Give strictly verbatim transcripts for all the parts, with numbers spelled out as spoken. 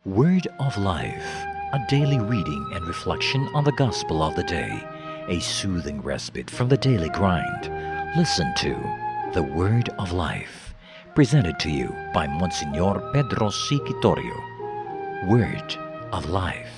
Word of Life, a daily reading and reflection on the gospel of the day, a soothing respite from the daily grind. Listen to the Word of Life, presented to you by Monsignor Pedro C. Quitorio. Word of Life.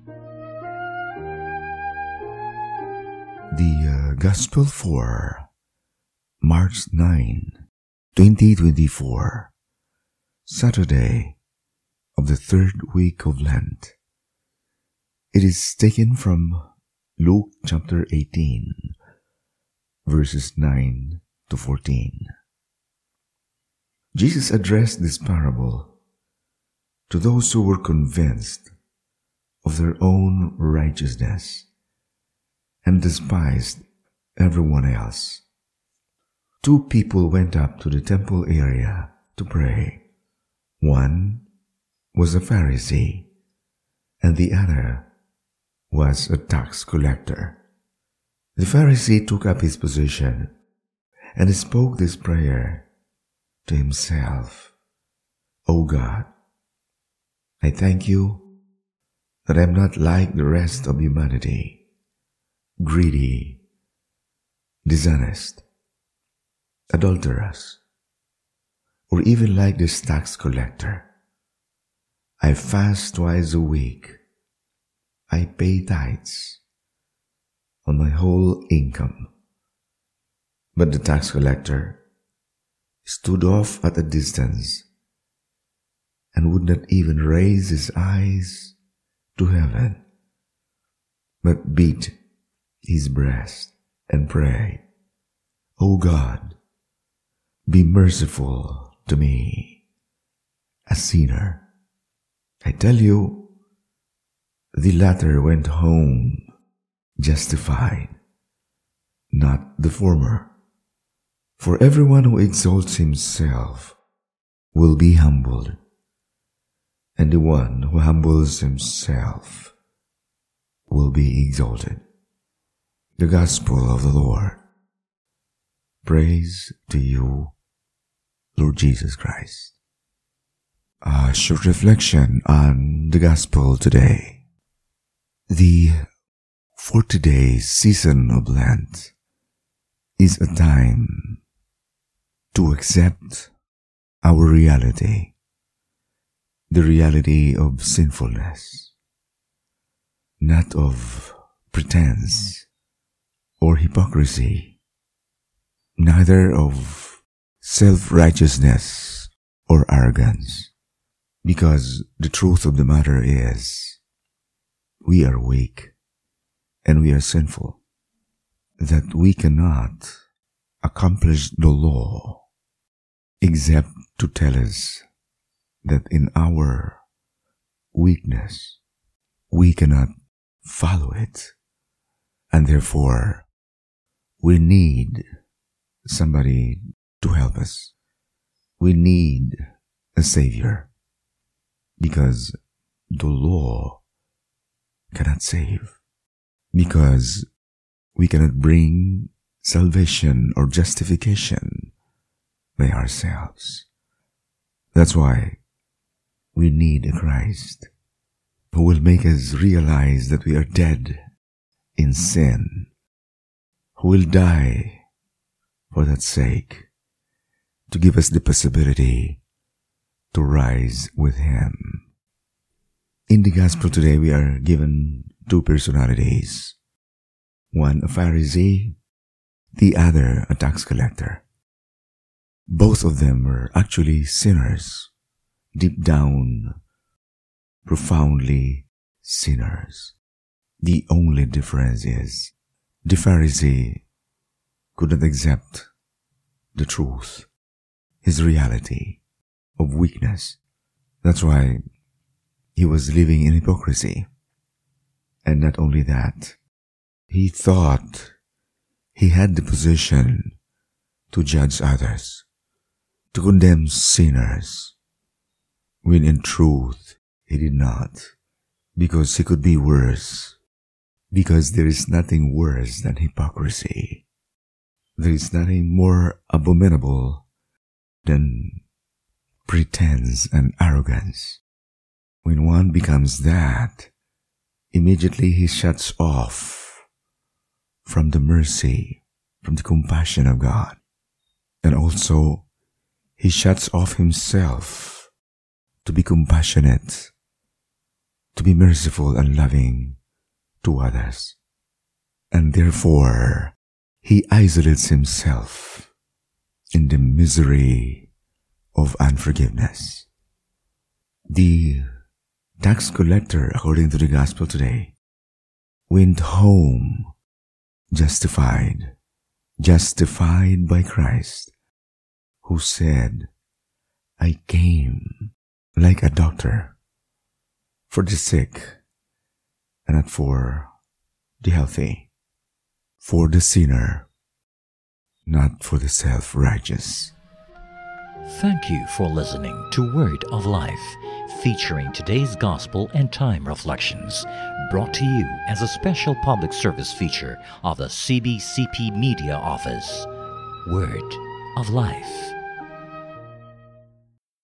The uh, Gospel for March ninth, twenty twenty-four, Saturday of the third week of Lent. It is taken from Luke chapter eighteen, verses nine to fourteen. Jesus addressed this parable to those who were convinced of their own righteousness and despised everyone else. Two people went up to the temple area to pray. One was a Pharisee, and the other was a tax collector. The Pharisee took up his position and spoke this prayer to himself. O God, I thank you that I am not like the rest of humanity, greedy, dishonest, adulterous, or even like this tax collector. I fast twice a week. I pay tithes on my whole income. But the tax collector stood off at a distance and would not even raise his eyes to heaven, but beat his breast and pray, O God, be merciful to me, a sinner. I tell you, the latter went home justified, not the former. For everyone who exalts himself will be humbled, and the one who humbles himself will be exalted. The Gospel of the Lord. Praise to you, Lord Jesus Christ. A short reflection on the Gospel today. The forty-day season of Lent is a time to accept our reality, the reality of sinfulness, not of pretense or hypocrisy, neither of self-righteousness or arrogance. Because the truth of the matter is, we are weak and we are sinful, that we cannot accomplish the law except to tell us that in our weakness we cannot follow it, and therefore we need somebody to help us. We need a Savior. Because the law cannot save. Because we cannot bring salvation or justification by ourselves. That's why we need a Christ who will make us realize that we are dead in sin, who will die for that sake, to give us the possibility to rise with Him. In the Gospel today, we are given two personalities. One a Pharisee, the other a tax collector. Both of them were actually sinners, deep down, profoundly sinners. The only difference is the Pharisee could not accept the truth, his reality of weakness. That's why he was living in hypocrisy. And not only that, he thought he had the position to judge others, to condemn sinners, when in truth he did not, because he could be worse, because there is nothing worse than hypocrisy. There is nothing more abominable than pretense and arrogance. When one becomes that, immediately he shuts off from the mercy, from the compassion of God. And also, he shuts off himself to be compassionate, to be merciful and loving to others. And therefore, he isolates himself in the misery of unforgiveness. The tax collector, according to the gospel today, went home justified, justified by Christ, who said, I came like a doctor for the sick and not for the healthy, for the sinner, not for the self-righteous. Thank you for listening to Word of Life, featuring today's Gospel and Time Reflections, brought to you as a special public service feature of the C B C P Media Office. Word of Life.